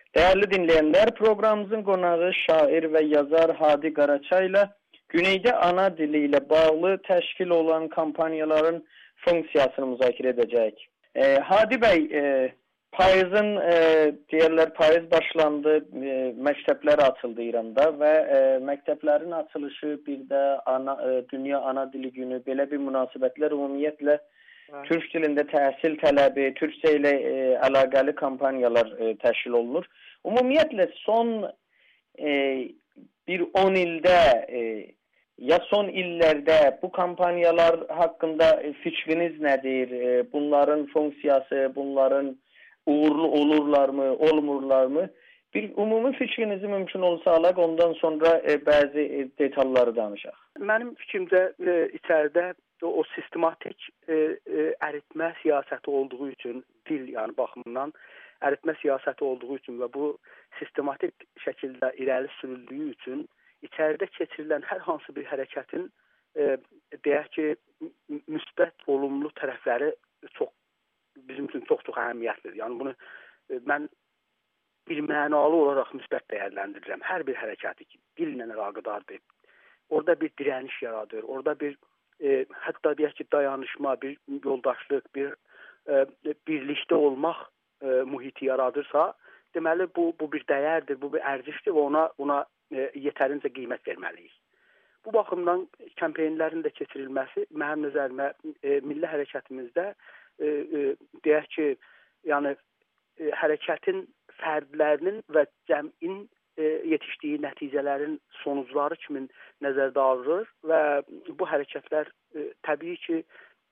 Değerli dinleyenler, programımızın konağı şair ve yazar Hadi Qaraçayla Güneydə ana dili ilə bağlı təşkil olan kampanyaların funksiyasını müzakirə edəcək. Hadi bəy, payızın deyirlər, payız başlandı, məktəblər açıldı İranda və məktəblərin açılışı bir də Dünya Ana Dili Günü, belə bir münasibətlər ümumiyyətlə Türk dilində təhsil tələbi, Türkçə ilə əlaqəli kampanyalar təşkil olunur. Ümumiyyətlə son bir 10 ildə ya son illərdə bu kampanyalar haqqında fikriniz nədir? Bunların funksiyası, bunların uğurlu olurlarmı, olmurlarmı? Bir ümumi fikrinizi mümkün olsa alaq, ondan sonra bəzi detalları danışaq. Mənim fikrimdə içəridə o sistematik əritmə siyasəti olduğu üçün, dil yəni baxımından əritmə siyasəti olduğu üçün və bu sistematik şəkildə irəli sürüldüyü üçün içəridə keçirilən hər hansı bir hərəkətin deyək ki, müsbət, olumlu tərəfləri bizim üçün çox əhəmiyyətlidir. Yəni bunu mən bir mənalı olaraq müsbət dəyərləndirirəm. Hər bir hərəkəti ki, dillə əlaqədardır. Orada bir dirəniş yaradır, orada bir hətta deyək ki, dayanışma, bir yoldaşlıq, bir birlikdə olmaq mühiti yaradırsa, deməli bu bir dəyərdir, bu bir ərzişdir və ona yetərincə qiymət verməliyik. Bu baxımdan kampanyaların da keçirilməsi mənim nəzərimə milli hərəkətimizdə deyək ki, yəni hərəkətin fərdlərinin və cəmin yetişdiyi nəticələrin sonucları kimi nəzərdə alınır və bu hərəkətlər təbii ki,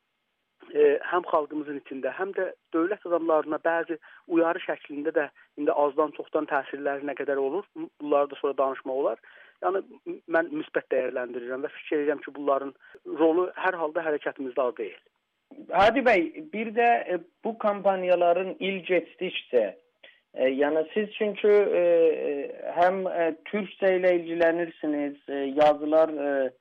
həm xalqımızın içində, həm də dövlət adamlarına bəzi uyarı şəklində də indi azdan çoxdan təsirləri nə qədər olur, bunları da sonra danışmaq olar. Yəni, mən müsbət dəyərləndirirəm və fikir edirəm ki, bunların rolu hər halda hərəkətimizdə az deyil. Hadi bəy, bir də bu kampanyaların il geçdikcə, yəni siz çünki həm Türkçə ilə ilgilenirsiniz, yazılar,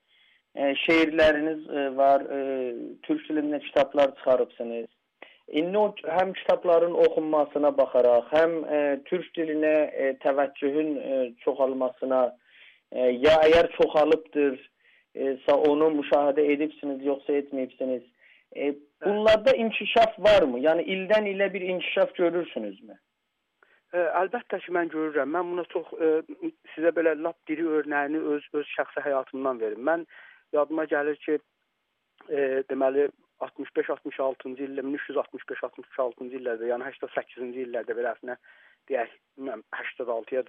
şeirləriniz var, Türk dilində kitablar çıxarıbsınız. İndi həm kitabların oxunmasına baxaraq, həm Türk dilinə təvəccühün çoxalmasına, ya əgər çoxalıbdırsa onu müşahidə edibsiniz, yoxsa etməyibsiniz. Bunlarda inkişaf varmı? Yəni ildən ilə bir inkişaf görürsünüzmü? Əlbəttə ki, mən görürəm. Mən buna çox sizə belə lap diri örnəyini öz şəxsi həyatımdan verim. Mən yadıma gəlir ki, deməli 65-66-cı ildə, 1365-66-cı illərdə, yəni 88-ci illərdə beləsinə deyək, 86-ya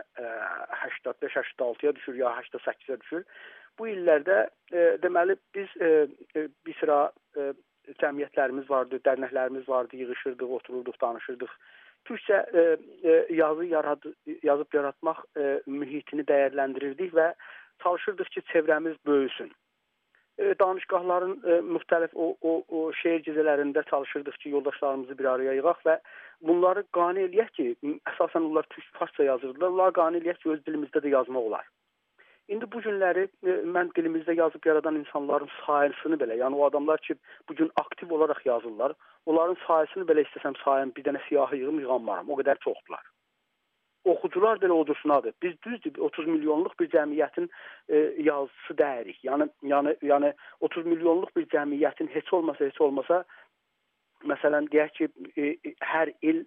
85-86-ya düşür, ya 88-ə düşür. Bu illərdə deməli biz bir sıra cəmiyyətlərimiz vardı, dərnəklərimiz vardı, yığışırdıq, otururduq, danışırdıq. Türkçə yazıb yaratmaq mühitini dəyərləndirirdik və çalışırdıq ki, çevrəmiz böyüsün. Danışqahların müxtəlif o şeir gecələrində çalışırdıq ki, yoldaşlarımızı bir araya yığaq və bunları qane eləyək ki, əsasən onlar Türk-Farsça yazırdılar, bunları qane eləyək ki, öz dilimizdə də yazmaq olar. İndi bu günləri mən dilimizdə yazıb yaradan insanların sayısını belə, yəni o adamlar ki, bugün aktiv olaraq yazırlar, onların sayısını belə istəsəm sayım, bir dənə siyahı yığanmaram, o qədər çoxdular. Oxucular da elə odursunadır. Biz düzdür, 30 milyonluq bir cəmiyyətin yazısı dəyirik. Yəni 30 milyonluq bir cəmiyyətin heç olmasa, məsələn, deyək ki, hər il,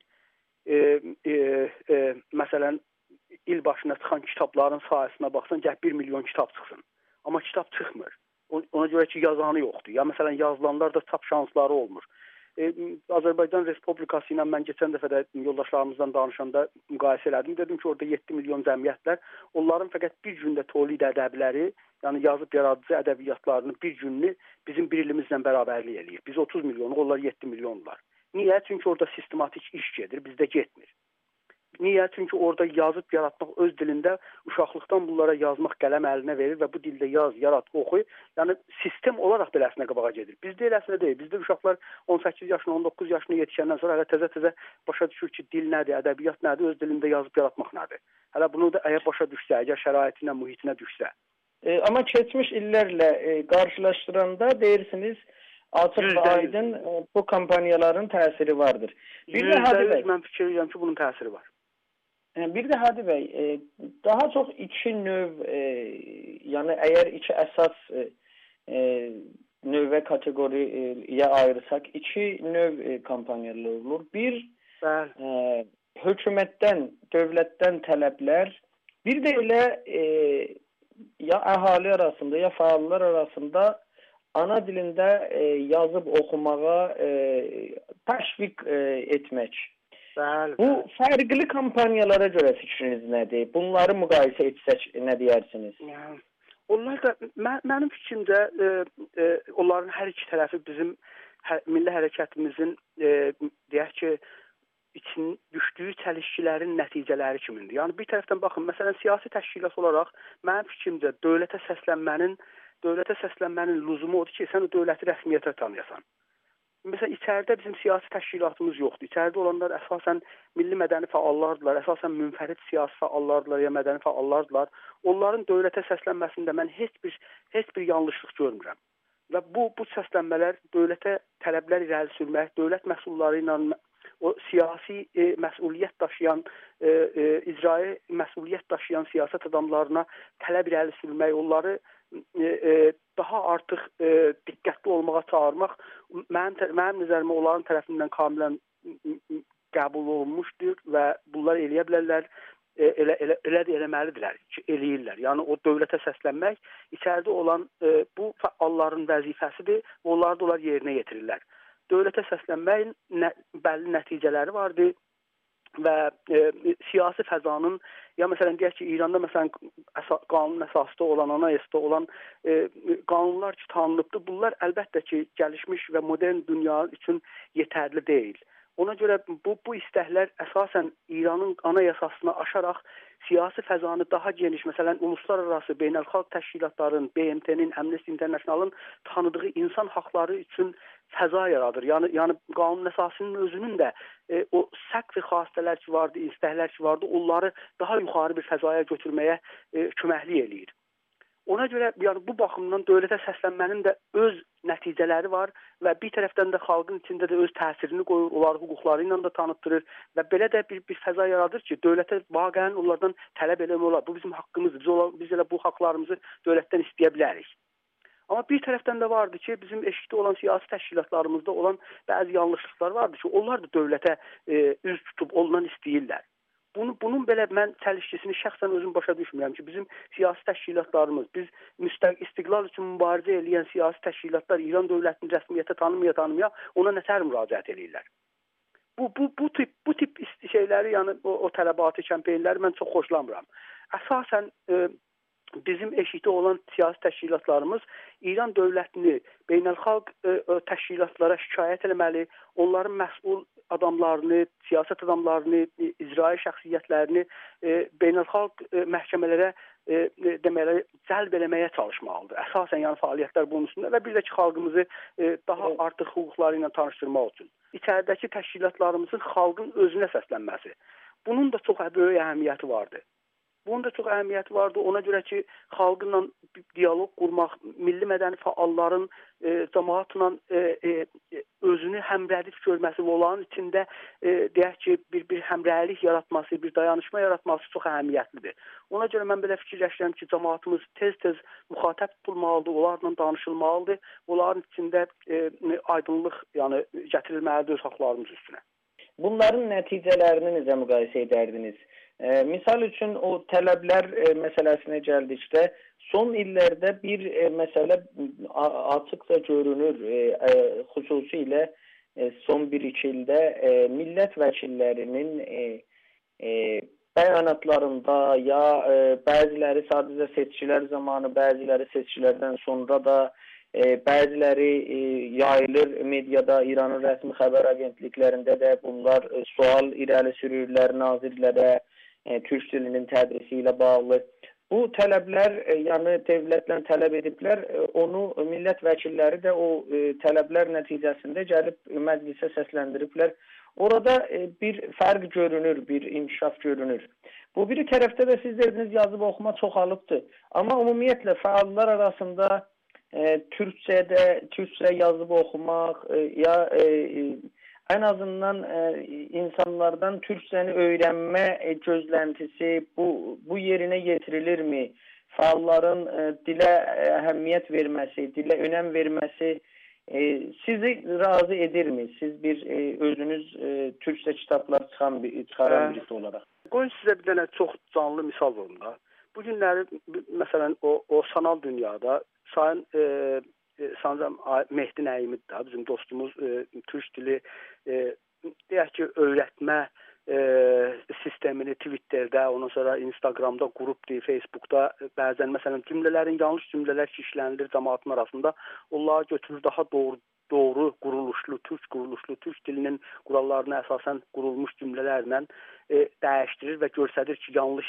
məsələn, il başına çıxan kitabların sayısına baxsan, gəl 1 milyon kitab çıxsın. Amma kitab çıxmır. Ona görə ki, yazanı yoxdur. Ya məsələn, yazılanlar da çap şansları olmur. Azərbaycan Respublikası ilə mən keçən dəfə də yoldaşlarımızdan danışanda müqayisə elədim. Dedim ki, orada 7 milyon cəmiyyətlər, onların fəqət bir gündə tolid ədəbləri, yəni yazıb yaradıcı ədəbiyyatlarını bir günlü bizim bir ilimizlə bərabərlik eləyir. Biz 30 milyonluq, onlar 7 milyonlar. Niyə? Çünki orada sistematik iş gedir, bizdə getmir. Niyə? Çünki orada yazıb yaratmaq öz dilində uşaqlıqdan bunlara yazmaq qələm əlinə verir və bu dildə yaz, yarat, oxu. Yəni sistem olaraq beləsinə qabağa gedir. Bizdə eləsinə deyil. Bizdə uşaqlar 18 yaşına, 19 yaşına yetişəndən sonra hələ təzə-təzə başa düşür ki, dil nədir, ədəbiyyat nədir, öz dilində yazıb yaratmaq nədir. Hələ bunu da əgər başa düşsə, əgər şəraitinə, mühitinə düşsə. Amma keçmiş illərlə qarşılaşdıranda deyirsiniz, açıq və aydın bu kampanyaların təsiri vardır. Bir də mən fikir edirəm ki, bunun təsiri var. Bir də Hadi bəy, daha çox iki növ, yəni əgər iki əsas növə kateqoriyaya ayırsaq, iki növ kampaniyalar olur. Bir, hökumətdən, dövlətdən tələblər, bir də elə ya əhali arasında, ya fəallar arasında ana dilində yazıb oxumağa təşviq etmək. Bu fərqli kampaniyalara görə fikriniz nədir? Bunları müqayisə etsək nə deyərsiniz? Onlar da mənim fikrimcə onların hər iki tərəfi bizim milli hərəkətimizin deyək ki, için düşdüyü çəlişkilərin nəticələri kimindir. Yəni bir tərəfdən baxın, məsələn siyasi təşkilat olaraq mənim fikrimcə dövlətə səslənmənin lüzumu odur ki, sən o dövləti rəsmiyyətə tanıyasan. Məsələn, içəridə bizim siyasi təşkilatımız yoxdur. İçəridə olanlar əsasən milli mədəni fəallardılar, əsasən münfərid siyasi fəallardılar ya mədəni fəallardılar. Onların dövlətə səslənməsində mən heç bir yanlışlıq görmürəm. Və bu səslənmələr dövlətə tələblər irəli sürmək, dövlət məhsulları ilə o siyasi məsuliyyət daşıyan, icraî məsuliyyət daşıyan siyasət adamlarına tələb irəli sürmək, onları daha artıq diqqətli olmağa çağırmaq mənim nəzərimə onların tərəfindən kamilən qəbul olunmuşdur və bunlar eləyə bilərlər, eləməlidirlər ki, eləyirlər. Yəni o dövlətə səslənmək içəridə olan bu fəalların vəzifəsidir və onları da onlar yerinə yetirirlər. Dövlətə səslənməyin bəlli nəticələri vardır və siyasi fəzanın, ya məsələn deyək ki, İranda məsələn qanun əsasında olan, anayasada olan qanunlar ki tanınıbdır, bunlar əlbəttə ki gəlişmiş və modern dünya üçün yetərli deyil. Ona görə bu istəklər əsasən İranın anayasasını aşaraq siyasi fəzanı daha geniş, məsələn uluslararası beynəlxalq təşkilatların, BMT-nin, Amnesty International'ın tanıdığı insan haqları üçün fəza yaradır. Yəni qanun əsasının özünün də o səqf-i xassələr ki vardı, istəklər ki vardı, onları daha yuxarı bir fəzaya götürməyə köməklik eləyir. Ona görə yəni bu baxımdan dövlətə səslənmənin də öz nəticələri var və bir tərəfdən də xalqın içində də öz təsirini qoyur, onları hüquqları ilə də tanıtdırır və belə də bir fəza yaradır ki, dövlətə vaqəən onlardan tələb eləmək olar. Bu bizim haqqımızdır. Biz elə bu haqlarımızı dövlətdən istəyə bilərik. Amma bir tərəfdən də vardı ki, bizim eşikdə olan siyasi təşkilatlarımızda olan bəzi yanlışlıqlar vardı ki, onlar da dövlətə üz tutub ondan istəyirlər. Bunun belə mən çəlişkisini şəxsən özüm başa düşmürəm ki, bizim siyasi təşkilatlarımız, biz istiqlal üçün mübarizə edən siyasi təşkilatlar İran dövlətini rəsmiyyətə tanımaya, ona nətər müraciət edirlər. Bu tip şeyləri, yəni o tələbatı, kəmpeynləri mən çox xoşlamıram. Əsasən bizim eşikdə olan siyasi təşkilatlarımız İran dövlətini beynəlxalq təşkilatlara şikayət etməli, onların məsul adamlarını, siyasət adamlarını, icraî şəxsiyyətlərini beynəlxalq məhkəmələrə deməli cəlb eləməyə çalışmalıdır. Əsasən yəni fəaliyyətlər bunun üstündə və bir də ki xalqımızı daha artıq hüquqları ilə tanışdırmaq üçün. İçəridəki təşkilatlarımızın xalqın özünə səslənməsi. Bunun da çox böyük əhəmiyyəti vardır. Ona görə ki, xalqla dialoq qurmaq, milli mədəni fəalların cəmaatla özünü həmrədif görməsi və onların içində deyək ki, bir həmrəylik yaratması, bir dayanışma yaratması çox əhəmiyyətlidir. Ona görə mən belə fikirləşirəm ki, cəmaatımız tez-tez müxatəb tutulmalıdır, onlarla danışılmalıdır, onların içində aydınlıq yəni gətirilməlidir öz haqlarımız üstünə. Bunların nəticələrini necə müqayisə edərdiniz? Misal üçün o tələblər məsələsinə gəldikdə son illərdə bir məsələ açıqca görünür, xüsusilə son 1-2 ildə millət vəkillərinin bəyanatlarında ya bəziləri sadəcə seçkilər zamanı, bəziləri seçkilərdən sonra da bəziləri yayılır mediada, İranın rəsmi xəbər agentliklərində də bunlar sual irəli sürürlər nazirlərə, türk dilinin tədrisi ilə bağlı. Bu tələblər, yəni dövlətlə tələb ediblər, onu millət vəkilləri də o tələblər nəticəsində gəlib məclisə səsləndiriblər. Orada bir fərq görünür, bir inkişaf görünür. Bu bir tərəfdə də siz dediniz yazıb oxuma çoxalıbdır. Amma ümumiyyətlə fəallar arasında türkçə yazıb oxumaq ya en azından insanlardan Türkçəni öyrənmə gözləntisi bu yerinə yetirilirmi? Fəalların dilə əhəmiyyət verməsi, dilə önəm verməsi sizi razı edirmi? Siz bir özünüz Türkçə kitablar çıxaran birisi olaraq. Qoyun sizə bir dənə çox canlı misal verim da. Bu günləri məsələn o sanal dünyada Sayın sanırım Mehdi Nəyimid də bizim dostumuz Türk dili deyək ki öyrətmə sistemini Twitterdə, ondan sonra Instagramda qrupdur, Facebookda bəzən məsələn cümlələrin yanlış cümlələr işlənilir cəmaatın arasında. Onları götürür daha doğru quruluşlu, Türk dilinin qurallarına əsasən qurulmuş cümlələrlə dəyişdirir və göstərir ki, yanlış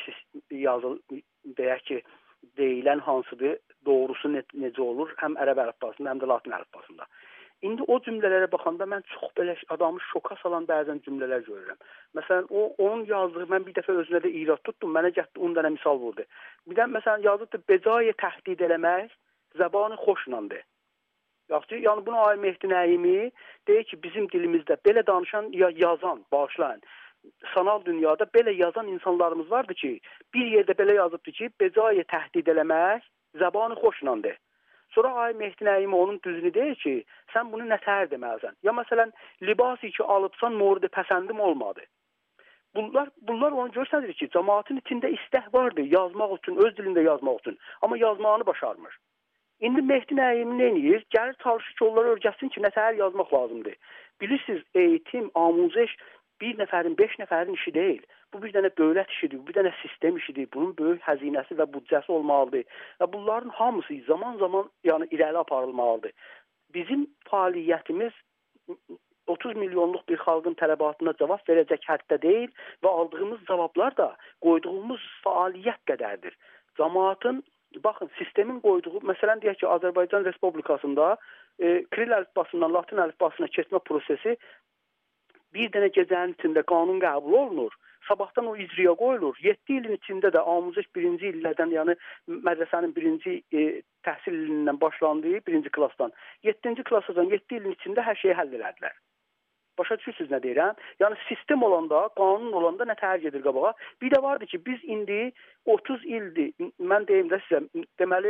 deyək ki, deyilən hansıdır, doğrusu necə olur, həm ərəb əlifbasında, həm də latin əlifbasında. İndi o cümlələrə baxanda mən çox belə adamı şoka salan bəzən cümlələr görürəm. Məsələn, onun yazdığı, mən bir dəfə özünə də irad tutdum, mənə gətdi 10 dənə misal vurdu. Bir də məsələn yazıbdır, becaya təhdid eləmək, zəbanı xoşlandı. Yaxşı, yəni bunu Ay Mehdi Nəyimi deyir ki, bizim dilimizdə belə danışan, yazan, bağışlayın, sanal dünyada belə yazan insanlarımız vardı ki, bir yerdə belə yazıbdı ki, becaya təhdid eləmək, zəbanı xoşlandı. Sonra Ay Mehdi Nəyimi onun düzünü deyir ki, sən bunu nətər deməlisən? Ya məsələn, libası ki alıbsan, mordi pəsəndim olmadı. Bunlar onu göstərir ki, cəmaatın içində istək vardı yazmaq üçün, öz dilində yazmaq üçün. Amma yazmağını başarmır. İndi Mehdi Nəyimi nə edir? Gəlir çalışır ki, onları öyrətsin ki, nətər yazmaq lazımdır. Bilirsiniz, eğitim, amuziş bir nəfərin, 5 nəfərin işi deyil. Bu bir dənə dövlət işidir, bu bir dənə sistem işidir. Bunun böyük xəzinəsi və büdcəsi olmalıdır. Və bunların hamısı zaman-zaman yəni irəli aparılmalıdır. Bizim fəaliyyətimiz 30 milyonluq bir xalqın tələbatına cavab verəcək həddə deyil və aldığımız cavablar da qoyduğumuz fəaliyyət qədərdir. Cəmaatın, baxın, sistemin qoyduğu, məsələn deyək ki, Azərbaycan Respublikasında Kiril əlifbasından Latin əlifbasına keçmə prosesi bir dənə gecənin içində qanun qəbul olunur. Sabahdan o icraya qoyulur. 7 ilin içində də amuziş 1-ci illərdən, yəni mədrəsənin 1-ci təhsil ilindən başlandığı 1-ci klassdan 7-ci klassadan 7 ilin içində hər şeyi həll elədilər. Başa düşürsünüz nə deyirəm? Yəni sistem olanda, qanun olanda nə təhər gedir qabağa? Bir də vardı ki, biz indi 30 ildir, mən deyim də sizə, deməli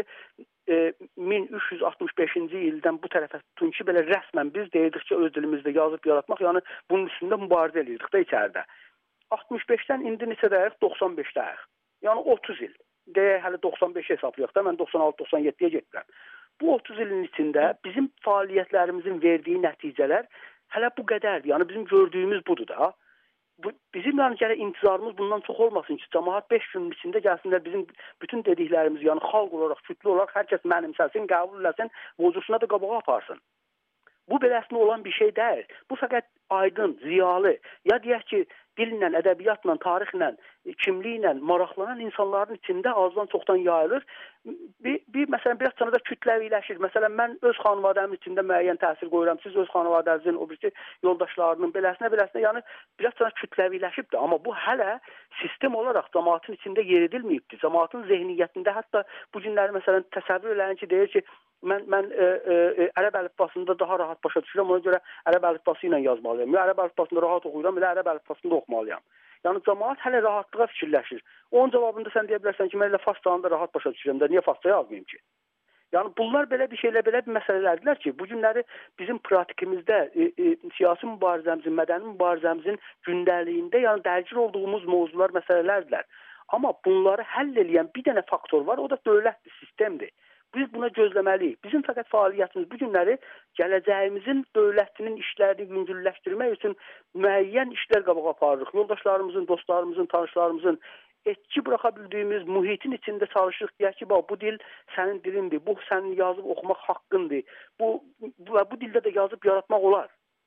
1365-ci ildən bu tərəfə tutun ki, belə rəsmən biz deyirdikcə öz dilimizdə yazıb yaratmaq, yəni bunun üstündə mübarizə edirdik də içəridə. 65-dən indi neçə dəyək? 95 dəyək. Yəni 30 il. Deyək, hələ 95 hesablayaq da, mən 96-97-yə gedirəm. Bu 30 ilin içində bizim fəaliyyətlərimizin verdiyi nəticələr hələ bu qədərdir. Yəni bizim gördüyümüz budur da. Bizim yəni gələ intizarımız bundan çox olmasın ki, cəmaat 5 günün içində gəlsinlər bizim bütün dediklərimiz, yəni xalq olaraq, kütlə olaraq hər kəs mənimsəsin, qəbul eləsin, mövzusuna da qabağa aparsın. Bu beləsində olan bir şey deyil. Bu fəqət aydın, ziyalı, ya deyək ki, dillə, ədəbiyyatla, tarixlə, kimliklə maraqlanan insanların içində azdan çoxdan yayılır. Məsələn, biraz sonra da kütləviləşir. Məsələn, mən öz xanvadəmin içində müəyyən təsir qoyuram. Siz öz xanvadənizin, o birisi yoldaşlarının beləsinə, yəni biraz sonra kütləviləşibdir. Amma bu hələ sistem olaraq cəmaatın içində yer edilməyibdir. Cəmaatın zehniyyətində hətta bu günləri məsələn təsəvvür eləyin ki, deyir ki, mən ərəb əlifbasında daha rahat başa düşürəm, ona görə ərəb əlifbası ilə yazmalıyam. Ya ərəb əlifbasında rahat oxuyuram, elə ərəb əlifbasında oxumalıyam. Yəni cəmaat hələ rahatlığa fikirləşir. Onun cavabında sən deyə bilərsən ki, mən elə farsçanı da rahat başa düşürəm də, niyə farsça yazmayım ki? Yəni bunlar belə bir məsələlərdirlər ki, bu günləri bizim pratikimizdə siyasi mübarizəmizin, mədəni mübarizəmizin gündəliyində, yəni dərgir olduğumuz mövzular, məsələlərdirlər. Amma bunları həll edən bir dənə faktor var, o da dövlətdir, sistemdir. Biz buna gözləməliyik. Bizim fəqət fəaliyyətimiz bu günləri gələcəyimizin dövlətinin işlərini yüngülləşdirmək üçün müəyyən işlər qabağa aparırıq. Yoldaşlarımızın, dostlarımızın, tanışlarımızın etki buraxa bildiyimiz mühitin içində çalışırıq. Deyək ki, bu dil sənin dilindir, bu sənin yazıb oxumaq haqqındır. Bu dildə də yazıb yaratmaq olar.